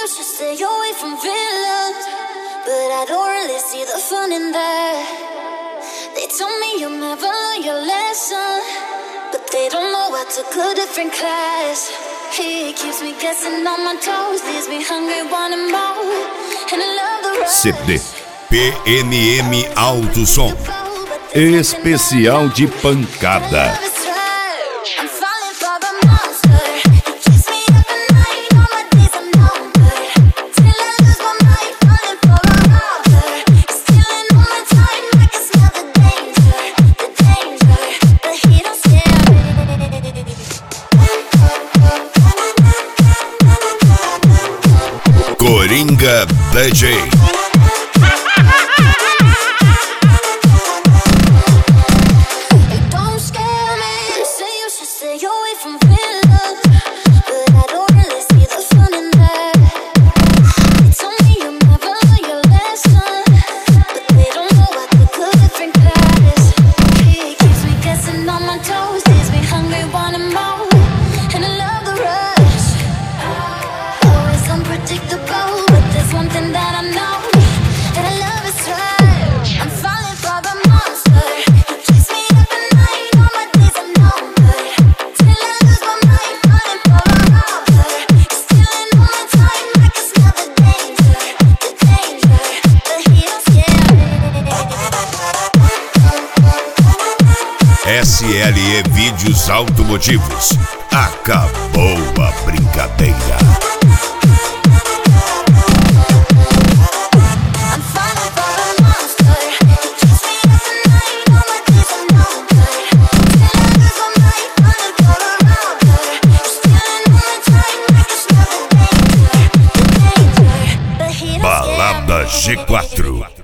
you should stay away from villains, but I don't really see the fun in that. They told me you'll never learn your lesson, but they don't know I took a different class. He keeps me guessing on my toes, leaves me hungry, wanting more, and I love the rush. CD PNM Alto Som especial de pancada. Coringa DJ. SLE Vídeos Automotivos. Acabou a brincadeira. Balada G4.